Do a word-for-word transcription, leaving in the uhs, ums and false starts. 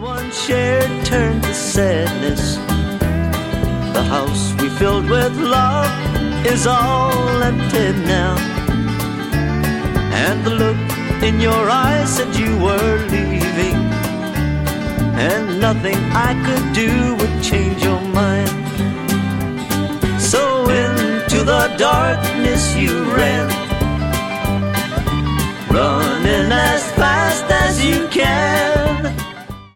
once shared turned to sadness. The house we filled with love is all empty now. And the look in your eyes said you were leaving, and nothing I could do would change your mind. So into the darkness you ran, running as fast as you can.